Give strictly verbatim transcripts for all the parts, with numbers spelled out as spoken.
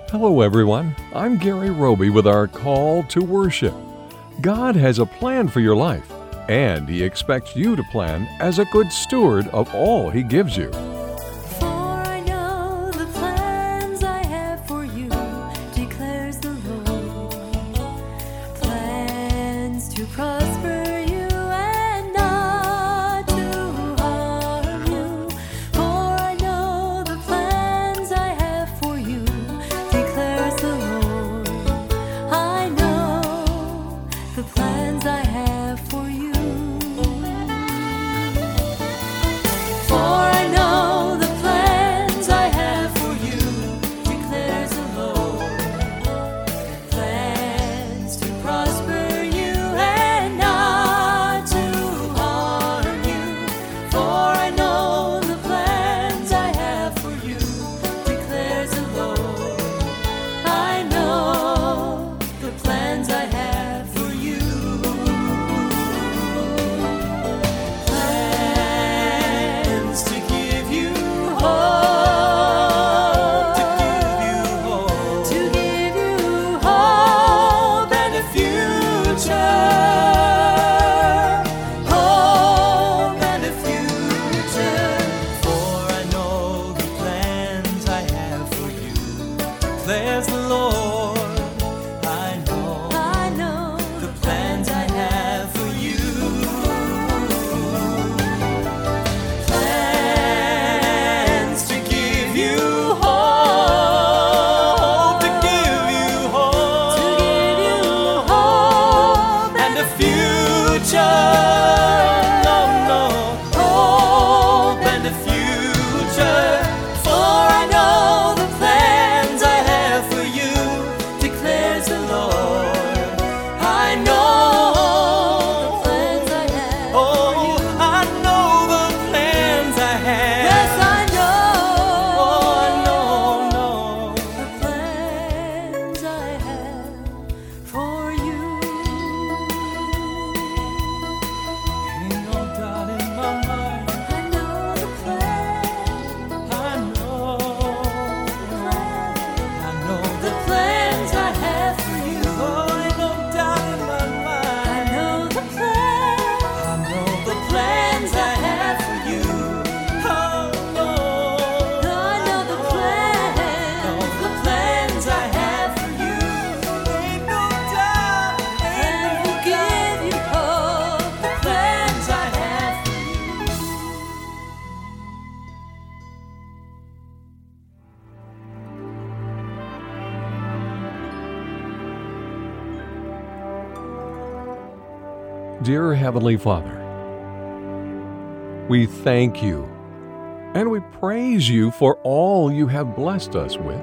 Hello, everyone. I'm Gary Roby with our call to worship. God has a plan for your life, and He expects you to plan as a good steward of all He gives you. For I know the plans I have for you, declares the Lord. Plans to prosper you and not to harm you. For I know the plans I have for you, declares the Lord. I know the plans I have for you. For I know the plans I have for you, declares the Lord. Plans to prosper you and not to harm you. For I know the plans I have for you, declares the Lord. I know the plans I have for you. Plans to give you hope, to give you hope, to give you hope and a future, hope and a future. For I know the plans I have for you, declares the Lord. I know, I know the plans I have for you. Plans to give you hope, to give you hope, to give you hope and a future. No, no, hope and a future. For I know the plans I have for you, declares the Lord. I know the plans I have. Oh, I know the plans I have. Yes, I know. Oh, I know, know the plans I have for you. Ain't no doubt in my mind. I know the plan. I know. I know the plans I have for you. Oh, ain't no doubt in my mind. I know the plan. I know the plans I have for you. Oh, no. I know the plans. Know the plans I have for you. Ain't no doubt. And will give you hope. The plans I have for you. Dear Heavenly Father, we thank you and we praise you for all you have blessed us with.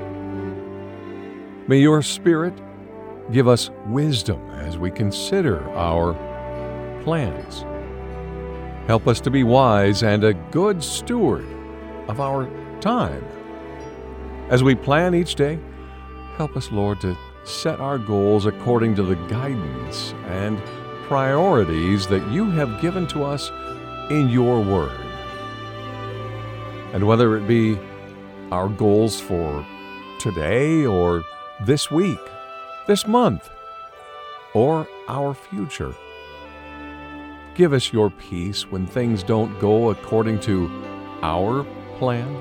May your Spirit give us wisdom as we consider our plans. Help us to be wise and a good steward of our time. As we plan each day, help us, Lord, to set our goals according to the guidance and priorities that you have given to us in your word. And whether it be our goals for today or this week, this month, or our future, give us your peace when things don't go according to our plan.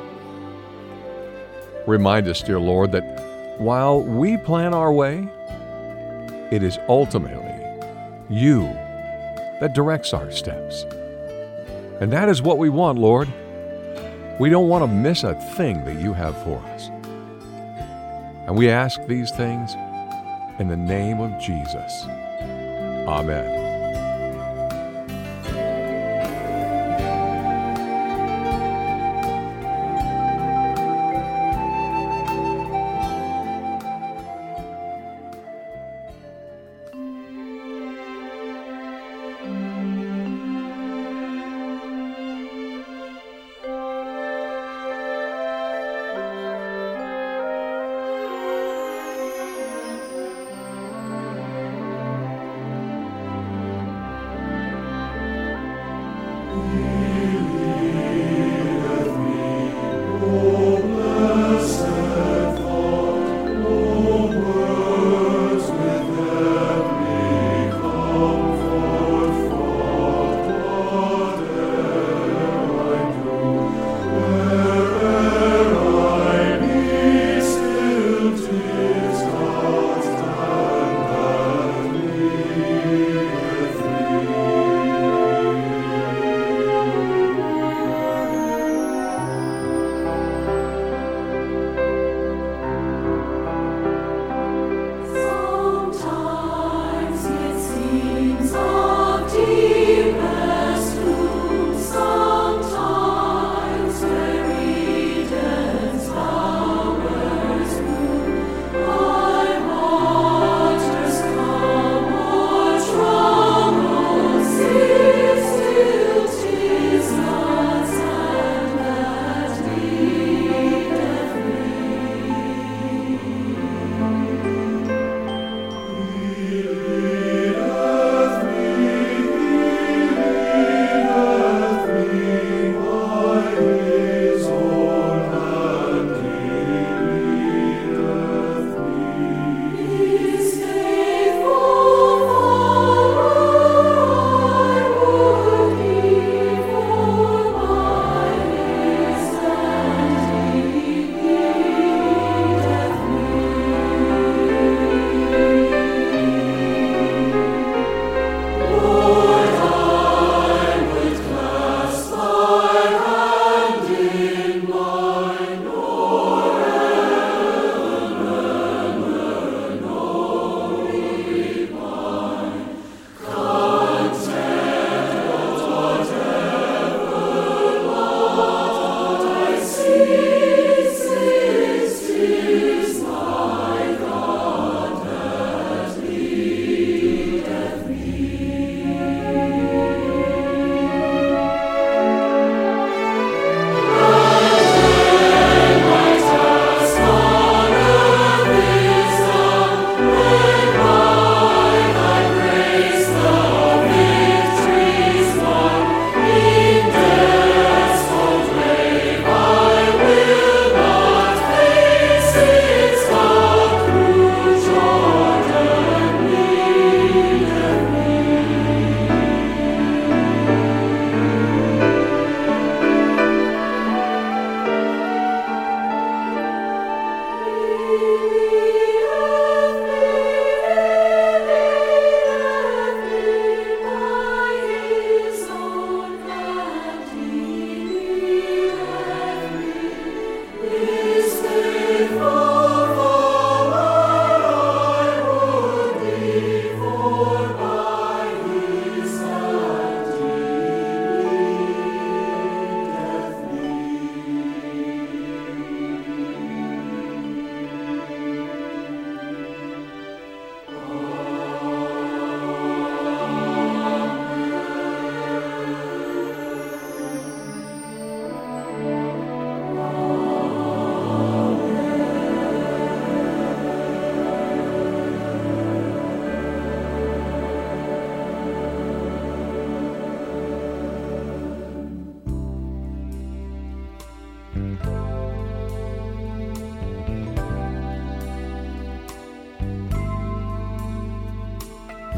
Remind us, dear Lord, that while we plan our way, it is ultimately you that directs our steps. And that is what we want, Lord. We don't want to miss a thing that you have for us. And we ask these things in the name of Jesus. Amen.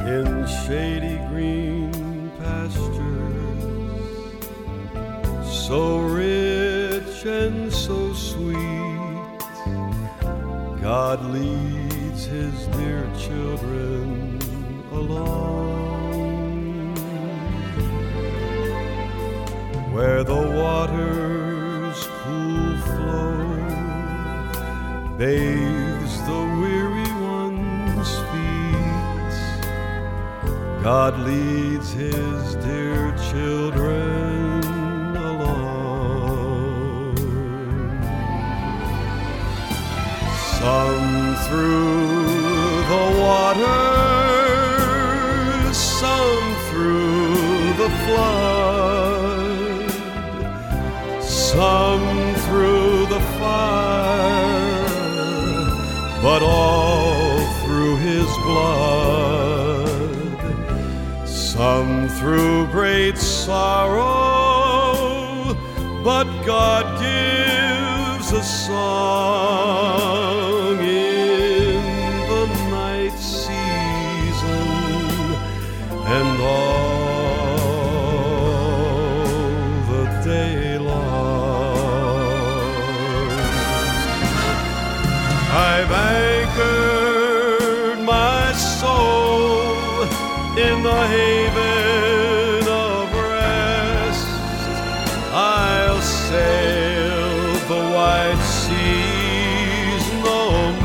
in shady green pastures, so rich and so sweet. God leads his dear children along, where the waters cool flow bathes the weary one's feet. God leads his dear children along, some through the waters, some through the flood, some through the fire, but all through his blood. Some through great sorrow, but God gives a song in the night season and all the day long. I've anchored my soul in the haven of rest. I'll sail the wide seas no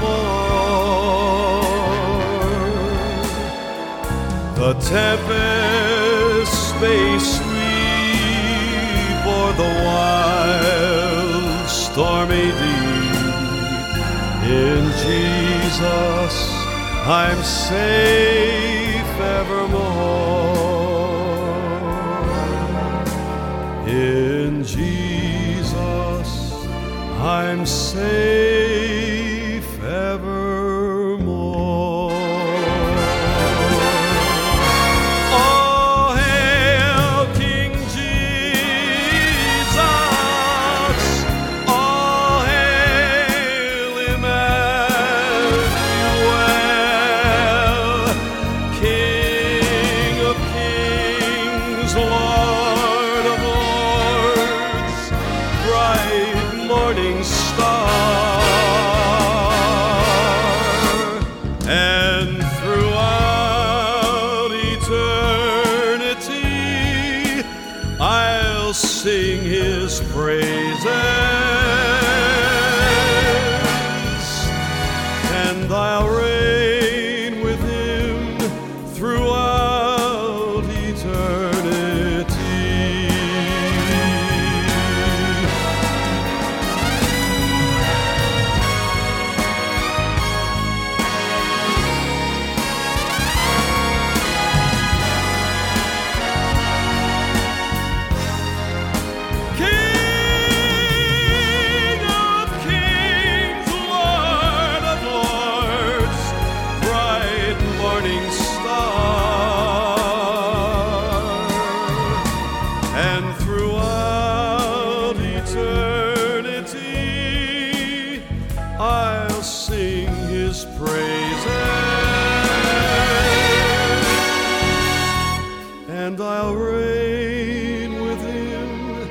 more. The tempest may sweep o'er the wild stormy deep. In Jesus I'm safe evermore. In Jesus I'm safe evermore. Oh, hail King Jesus! Oh, hail Emmanuel! King of kings, Lord of lords, bright morning star. And throughout eternity I'll sing his praises, and I'll reign with him throughout eternity. King of kings, Lord of lords, bright morning star. And throughout eternity I'll sing his praises, and I'll reign with him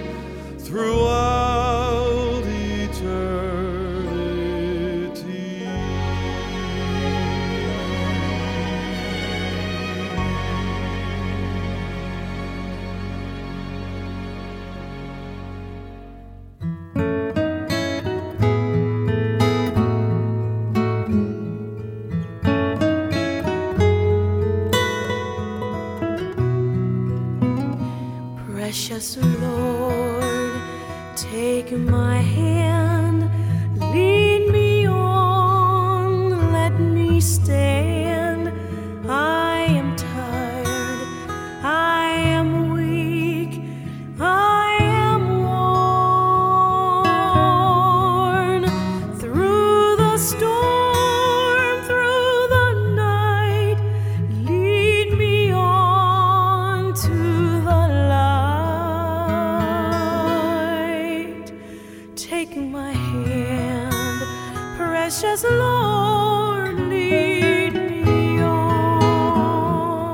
throughout eternity. Precious Lord, take my hand, lead me on, let me stand. I am tired, I am weak, I am worn. Through the storm, through the night, lead me on to the light. Take my hand, precious Lord, lead me on.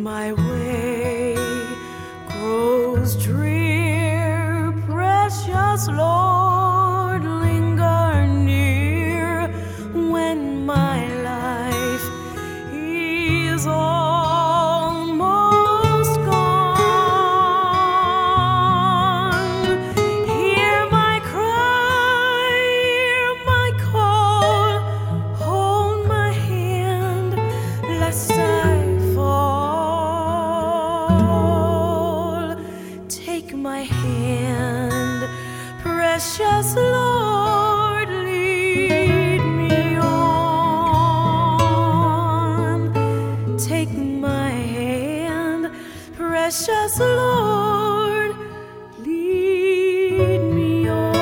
my way grows drear, precious Lord, linger near when my life is almost gone. Hear my cry, hear my call, hold my hand lest I fall. Take my hand, precious Lord, lead me on. Take my hand, precious Lord, lead me on.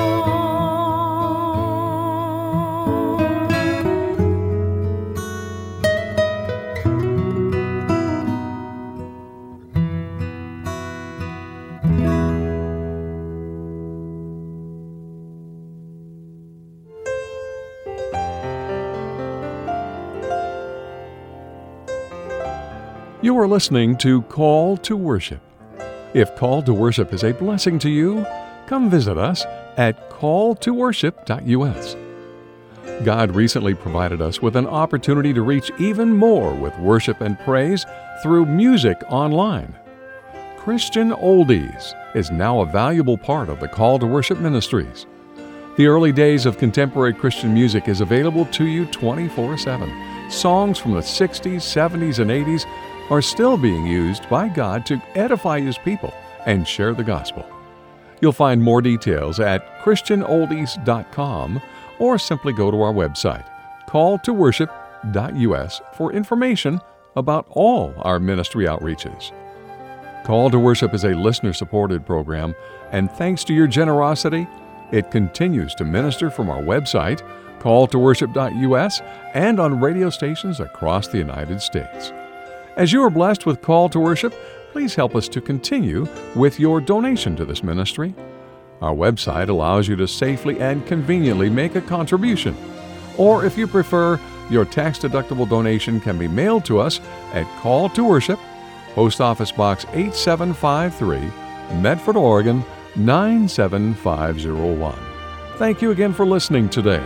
You are listening to Call to Worship. If Call to Worship is a blessing to you, come visit us at call to worship dot u s. God recently provided us with an opportunity to reach even more with worship and praise through music online. Christian Oldies is now a valuable part of the Call to Worship ministries. The early days of contemporary Christian music is available to you twenty-four seven. Songs from the sixties, seventies, and eighties are still being used by God to edify His people and share the gospel. You'll find more details at christian oldies dot com or simply go to our website, call to worship dot u s, for information about all our ministry outreaches. Call to Worship is a listener-supported program, and thanks to your generosity, it continues to minister from our website, call to worship dot u s, and on radio stations across the United States. As you are blessed with Call to Worship, please help us to continue with your donation to this ministry. Our website allows you to safely and conveniently make a contribution. Or if you prefer, your tax-deductible donation can be mailed to us at Call to Worship, Post Office Box eight seven five three, Medford, Oregon nine seven five zero one. Thank you again for listening today.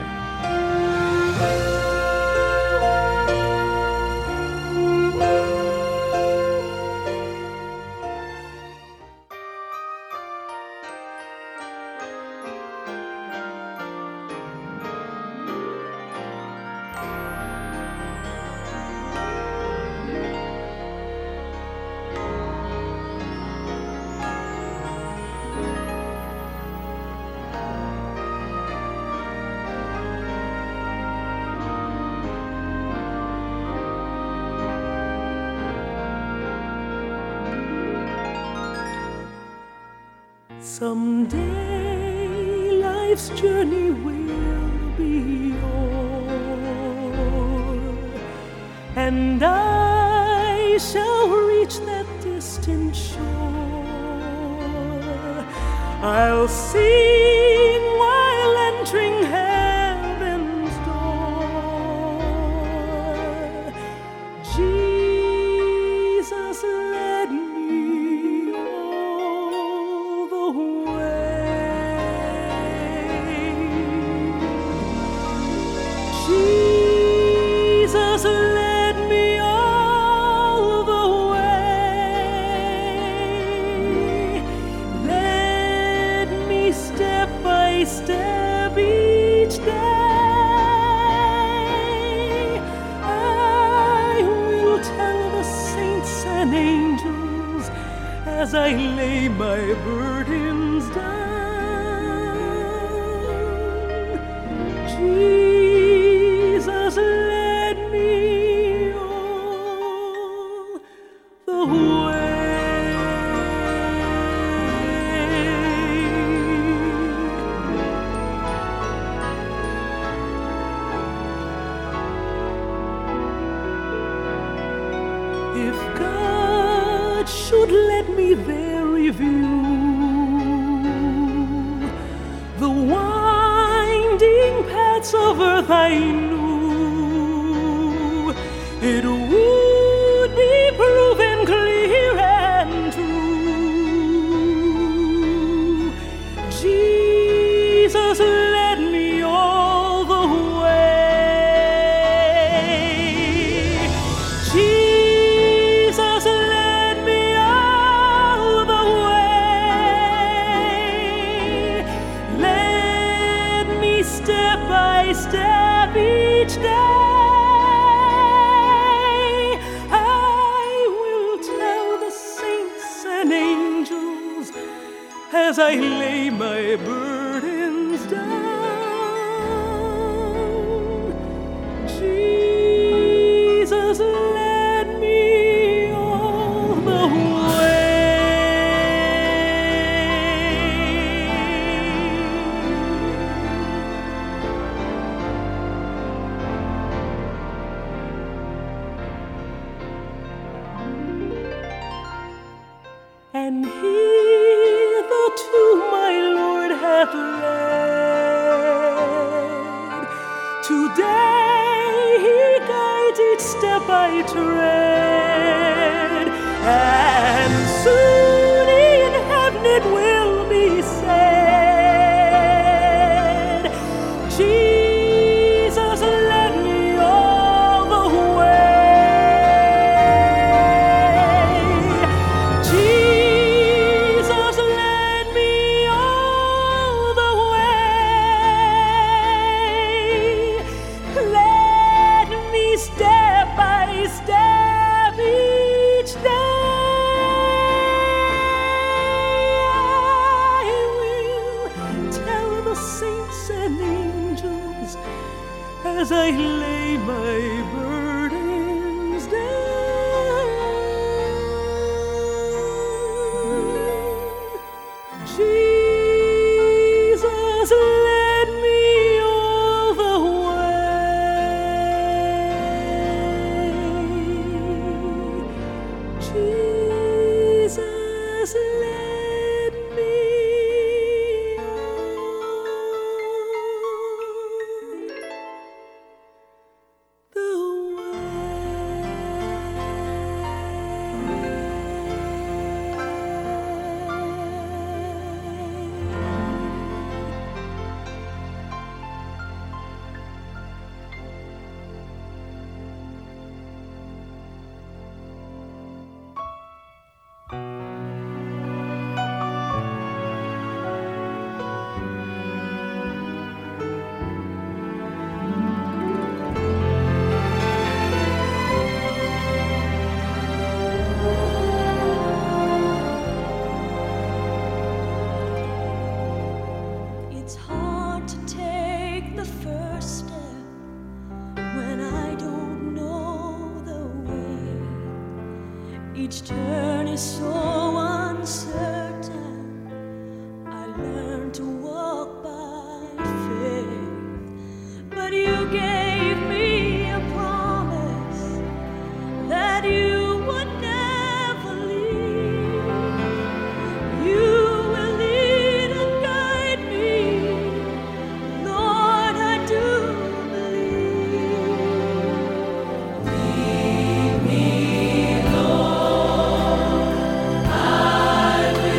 Someday life's journey will be o'er, and I shall reach that distant shore. I'll sing while entering heaven's door. Jesus led me all the way. Jesus led me all the way. Led me step by step each day. I will tell the saints and angels as I lay my burdens down. Jesus led me all the way. If God should let me very view the winding paths of earth I knew, it would be proven clear as I lay my burdens down. Jesus, let me all the and hitherto my Lord hath led. Today he guides each step I tread, and soon in heaven it will be said, Jesus led me all the way. As I lay my burdens down, Jesus led me all the way. Jesus led me It's hard to take the first step when I don't know the way. Each turn is so uncertain. I learned to walk by faith, but you gave me a promise that you would never leave. You will lead and guide me. Lord, I do believe. Lead me, Lord, I will.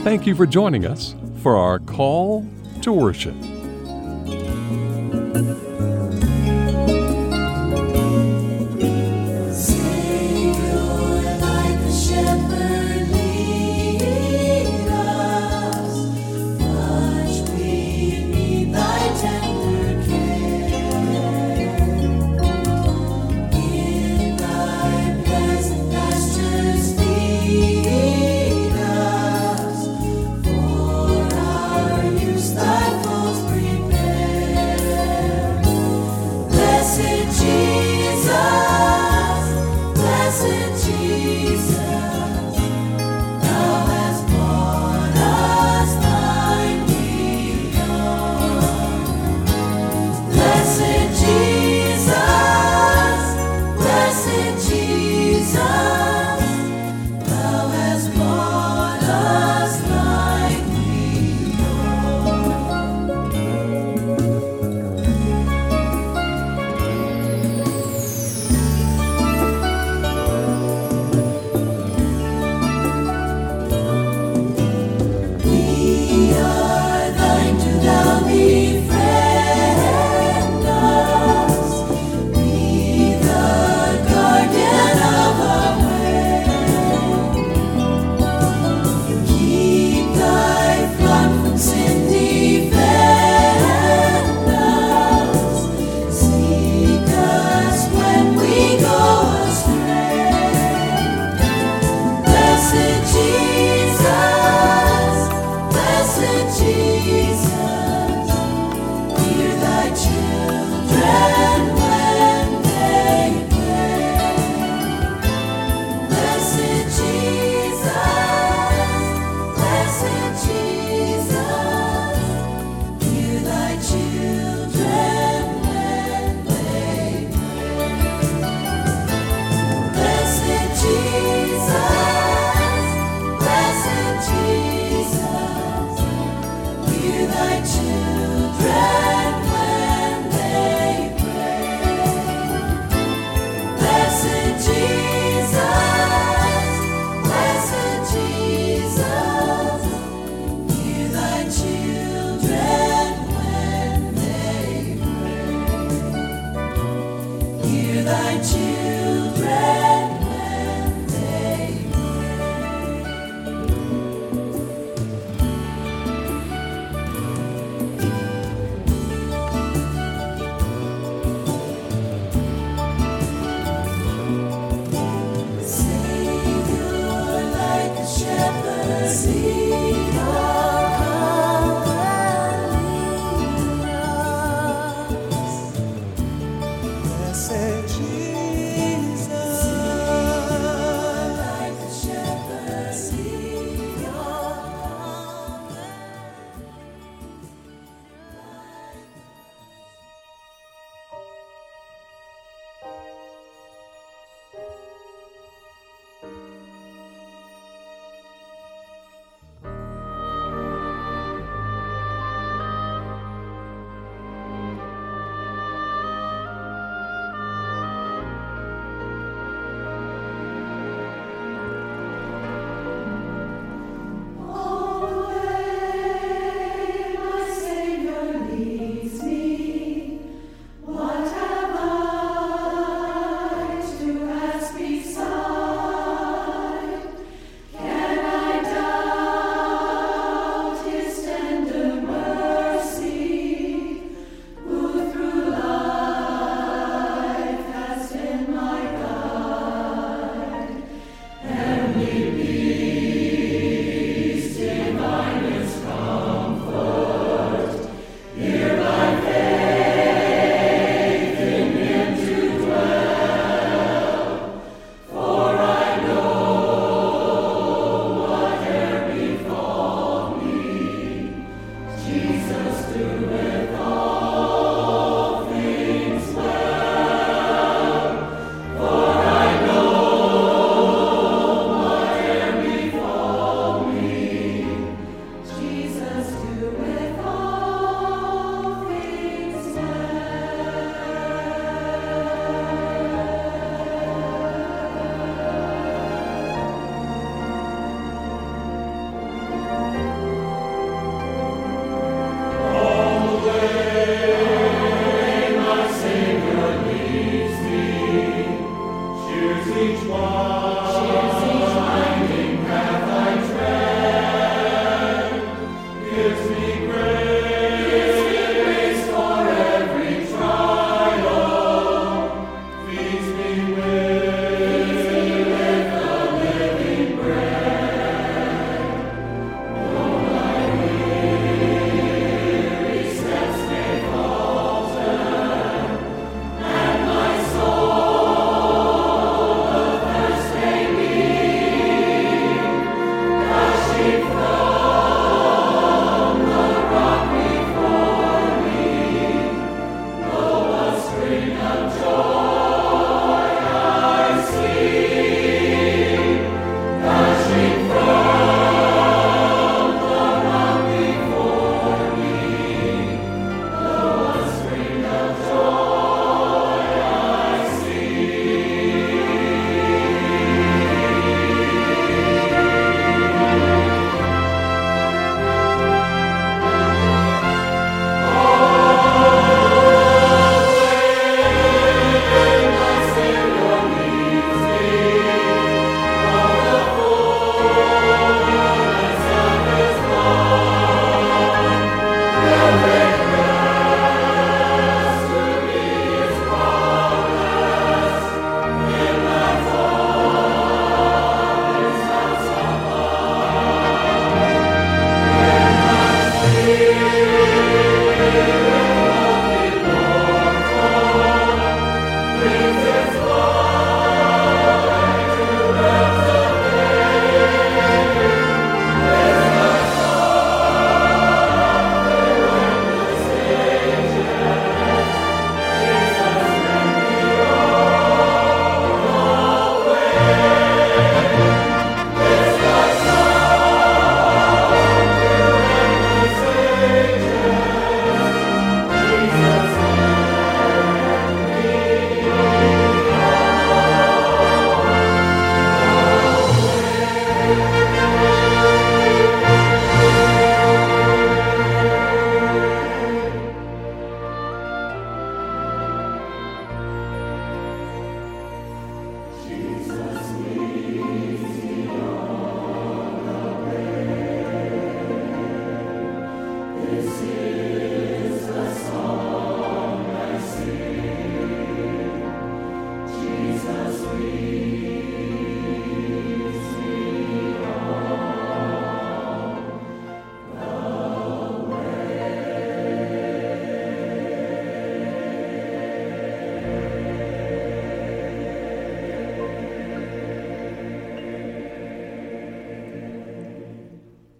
Thank you for joining us for our call to worship.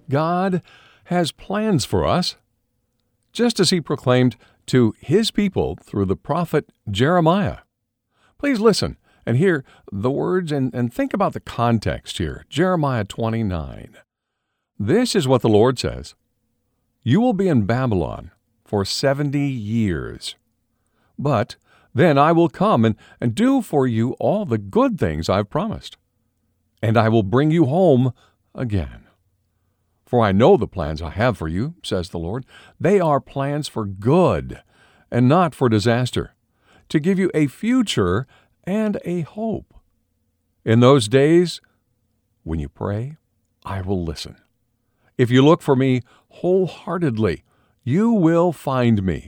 God has plans for us, just as he proclaimed to his people through the prophet Jeremiah. Please listen and hear the words and, and think about the context here. Jeremiah twenty-nine. This is what the Lord says. You will be in Babylon for seventy years. But then I will come and, and do for you all the good things I've promised. And I will bring you home again. For I know the plans I have for you, says the Lord. They are plans for good and not for disaster, to give you a future and a hope. In those days, when you pray, I will listen. If you look for me wholeheartedly, you will find me.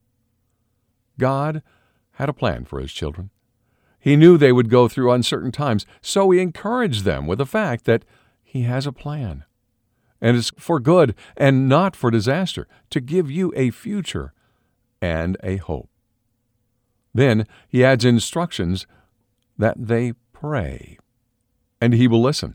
God had a plan for his children. He knew they would go through uncertain times, so he encouraged them with the fact that he has a plan. And it's for good and not for disaster, to give you a future and a hope. Then he adds instructions that they pray, and he will listen.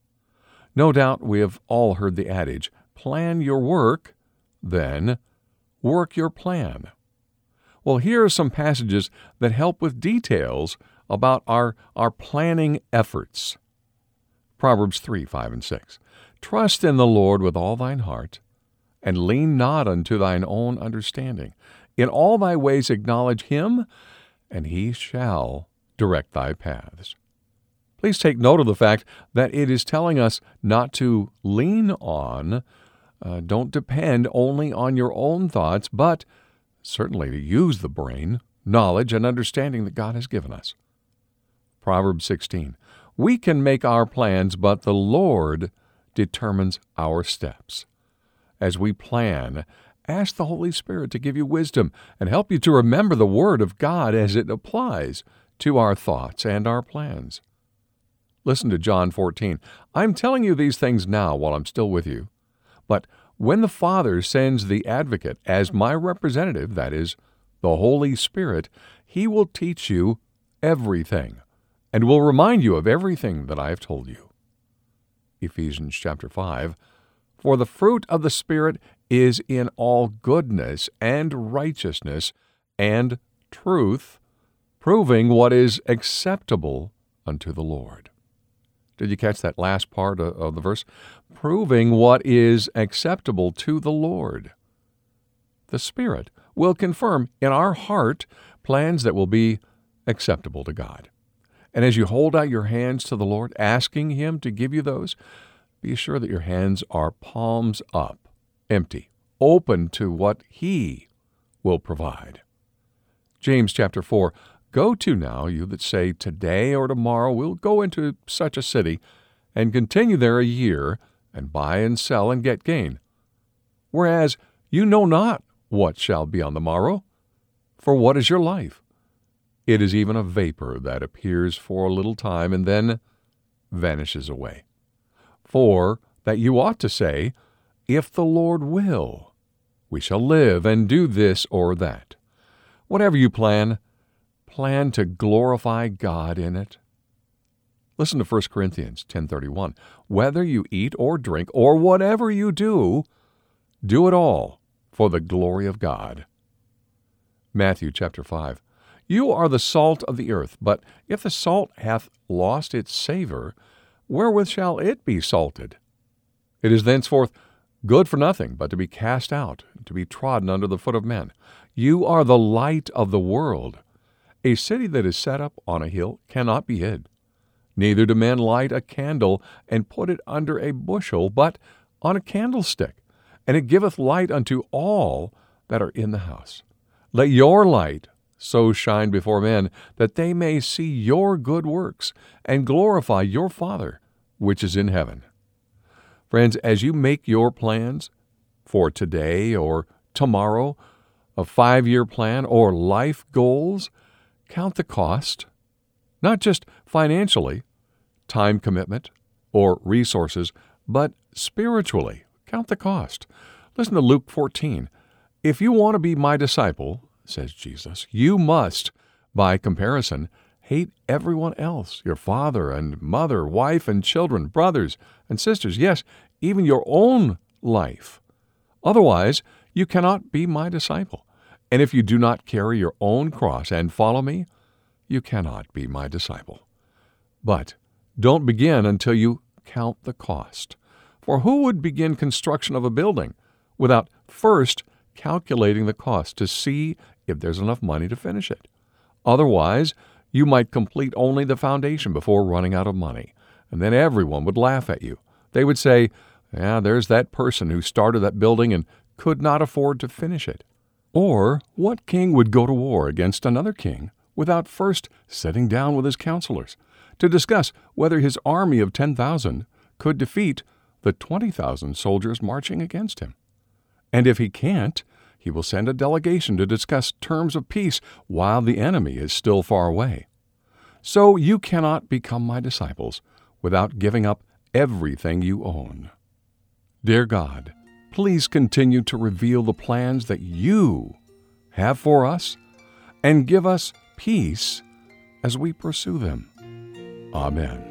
No doubt we have all heard the adage, plan your work, then work your plan. Well, here are some passages that help with details about our, our planning efforts. Proverbs three, five, and six. Trust in the Lord with all thine heart, and lean not unto thine own understanding. In all thy ways acknowledge him, and he shall direct thy paths. Please take note of the fact that it is telling us not to lean on, uh, don't depend only on your own thoughts, but certainly to use the brain, knowledge, and understanding that God has given us. Proverbs sixteen. We can make our plans, but the Lord determines our steps. As we plan, ask the Holy Spirit to give you wisdom and help you to remember the Word of God as it applies to our thoughts and our plans. Listen to John fourteen. I'm telling you these things now while I'm still with you. But when the Father sends the Advocate as my representative, that is, the Holy Spirit, he will teach you everything and will remind you of everything that I have told you. Ephesians chapter five. For the fruit of the Spirit is in all goodness and righteousness and truth, proving what is acceptable unto the Lord. Did you catch that last part of the verse? Proving what is acceptable to the Lord. The Spirit will confirm in our heart plans that will be acceptable to God. And as you hold out your hands to the Lord, asking him to give you those, be sure that your hands are palms up, empty, open to what he will provide. James chapter four. Go to now, you that say, today or tomorrow we'll go into such a city, and continue there a year, and buy and sell and get gain. Whereas you know not what shall be on the morrow. For what is your life? It is even a vapor that appears for a little time, and then vanishes away. For that you ought to say, if the Lord will, we shall live and do this or that. Whatever you plan, plan to glorify God in it. Listen to First Corinthians ten thirty-one. Whether you eat or drink or whatever you do, do it all for the glory of God. Matthew chapter five. You are the salt of the earth, but if the salt hath lost its savor, wherewith shall it be salted? It is thenceforth good for nothing but to be cast out, and to be trodden under the foot of men. You are the light of the world. A city that is set up on a hill cannot be hid. Neither do men light a candle and put it under a bushel, but on a candlestick, and it giveth light unto all that are in the house. Let your light so shine before men, that they may see your good works, and glorify your Father which is in heaven. Friends, as you make your plans for today or tomorrow, a five-year plan or life goals, count the cost, not just financially, time commitment, or resources, but spiritually. Count the cost. Listen to Luke fourteen. If you want to be my disciple, says Jesus, you must, by comparison, hate everyone else, your father and mother, wife and children, brothers and sisters, yes, even your own life. Otherwise, you cannot be my disciple. And if you do not carry your own cross and follow me, you cannot be my disciple. But don't begin until you count the cost. For who would begin construction of a building without first calculating the cost to see if there's enough money to finish it? Otherwise, you might complete only the foundation before running out of money, and then everyone would laugh at you. They would say, "Yeah, there's that person who started that building and could not afford to finish it." Or, what king would go to war against another king without first sitting down with his counselors to discuss whether his army of ten thousand could defeat the twenty thousand soldiers marching against him? And if he can't, he will send a delegation to discuss terms of peace while the enemy is still far away. So you cannot become my disciples without giving up everything you own. Dear God, please continue to reveal the plans that you have for us and give us peace as we pursue them. Amen.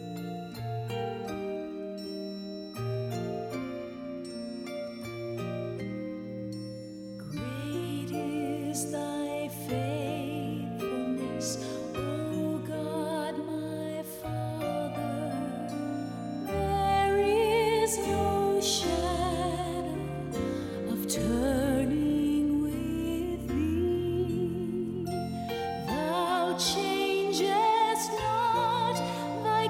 Great is thy faithfulness, O God, my Father. There is no shadow of turning with thee. Thou changest not, thy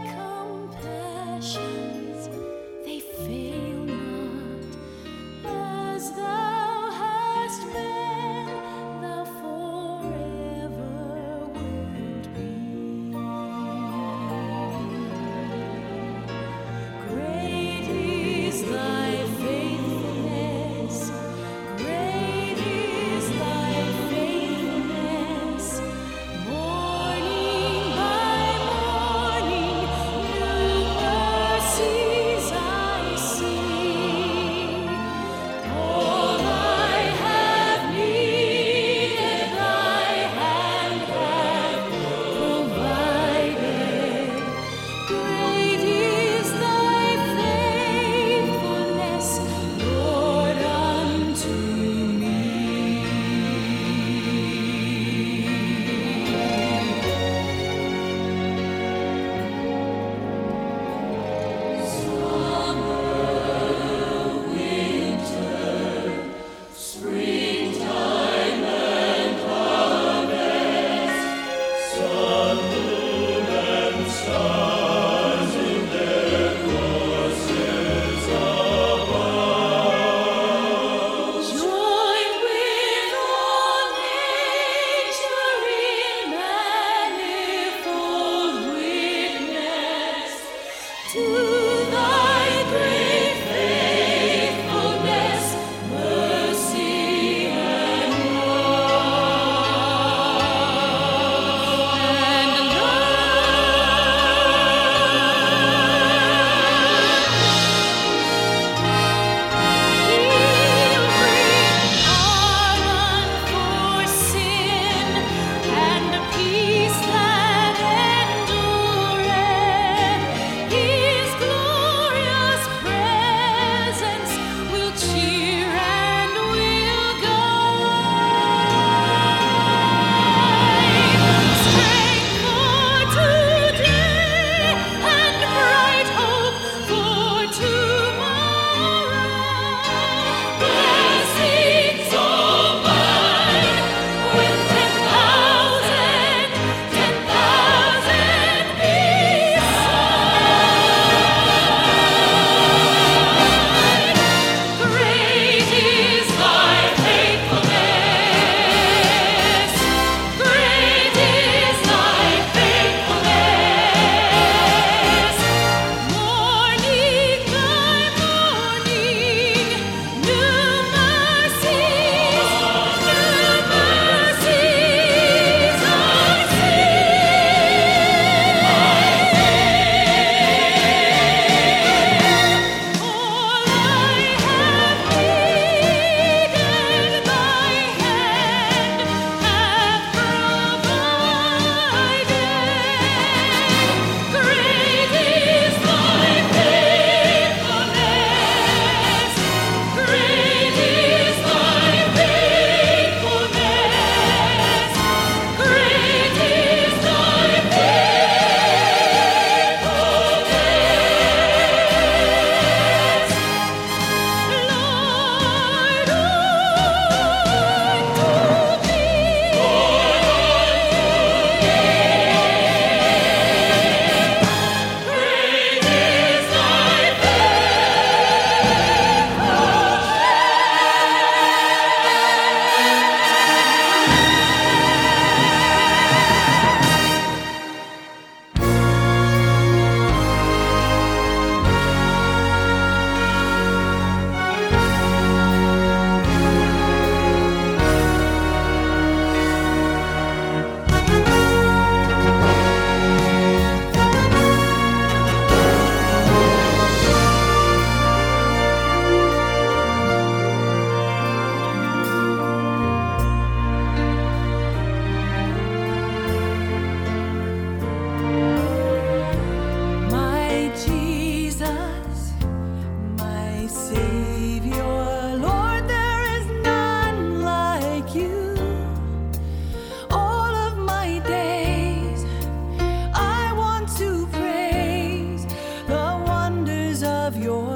Savior, Lord, there is none like you. All of my days, I want to praise the wonders of your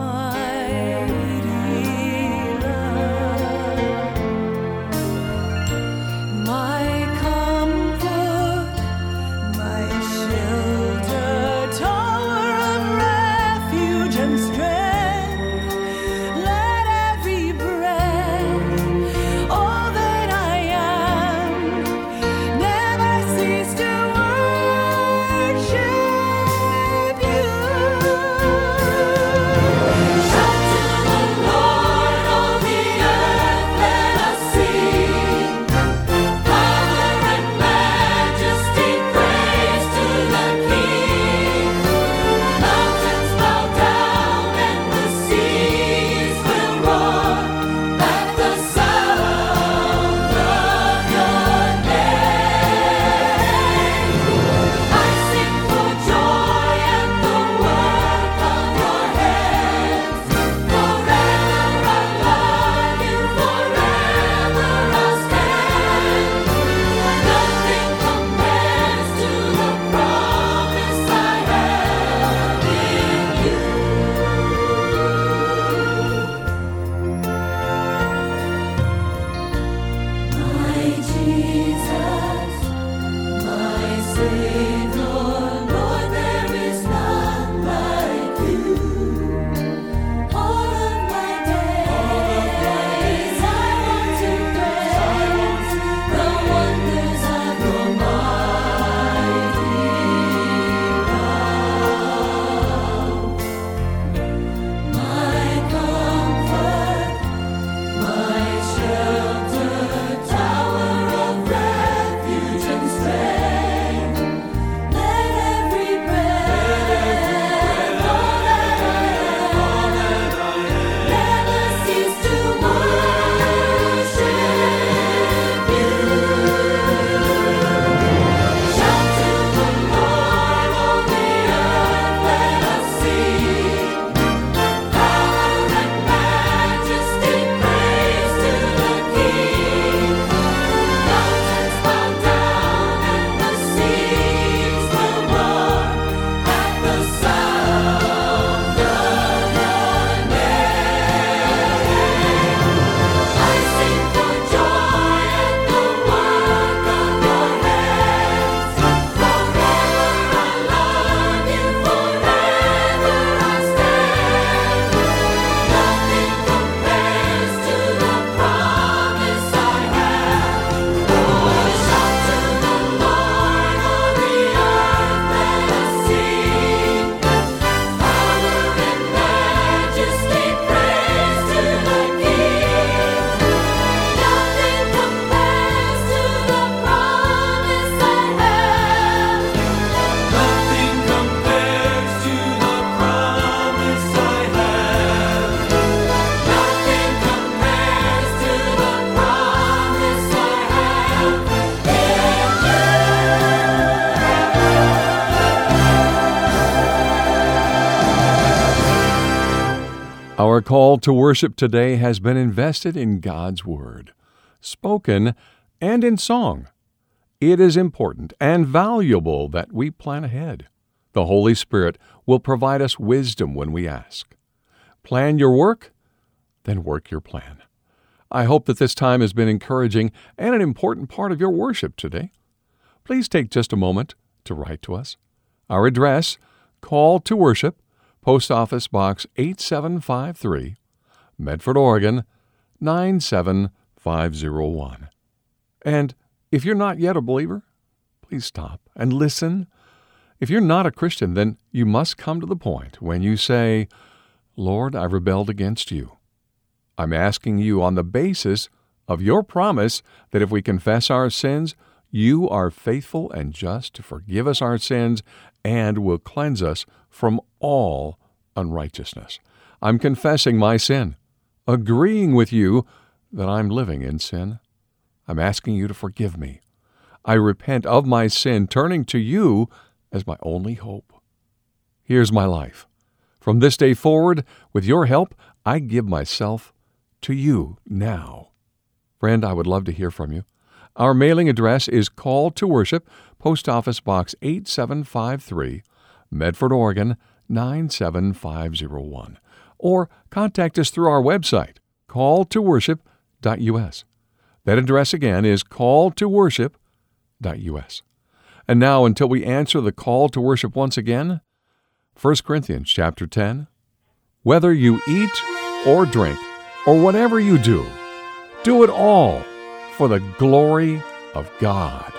mighty love. My comfort, my shelter, tower of refuge and strength. Let every breath, all that I am, never cease to worship you. Shout to the Lord, all the earth, let us sing. Power and majesty, praise to the King. Mountains bow down and the seas will roar at the sound of your name. I sing for joy at the work of your hands. Forever I love you, forever I'll stand. Nothing compares to the promise I have in you. My Jesus, my Savior, Lord, there is none like you. All of my days, I want to praise the wonders of your mighty love. My comfort, my shelter, tower of refuge and strength. Let every breath, all that I am, never cease to worship you. Shout to the Lord, all the earth, let us sing. Power and majesty, praise to the King. Mountains bow down and the seas will roar at the sound of your name. I sing for joy at the work of your hands. Forever I love you, forever I stand. Nothing compares to the promise I have. Oh, shout to the Lord, all the earth, let us sing. Power and majesty, praise to the King. Nothing compares to the promise I have. Nothing compares to the promise I have. Nothing compares to the promise I have Our call to worship today has been invested in God's Word, spoken and in song. It is important and valuable that we plan ahead. The Holy Spirit will provide us wisdom when we ask. Plan your work, then work your plan. I hope that this time has been encouraging and an important part of your worship today. Please take just a moment to write to us. Our address, Call to Worship, Post Office Box eight seven five three, Medford, Oregon nine seven five zero one. And if you're not yet a believer, please stop and listen. If you're not a Christian, then you must come to the point when you say, Lord, I've rebelled against you. I'm asking you on the basis of your promise that if we confess our sins, you are faithful and just to forgive us our sins and will cleanse us from all unrighteousness. I'm confessing my sin, agreeing with you that I'm living in sin. I'm asking you to forgive me. I repent of my sin, turning to you as my only hope. Here's my life. From this day forward, with your help, I give myself to you now. Friend, I would love to hear from you. Our mailing address is Call to Worship, Post Office Box eight seven five three, Medford, Oregon nine seven five zero one. Or contact us through our website, call to worship dot u s. That address again is call to worship dot u s. And now, until we answer the call to worship once again, First Corinthians chapter ten, whether you eat or drink or whatever you do, do it all for the glory of God.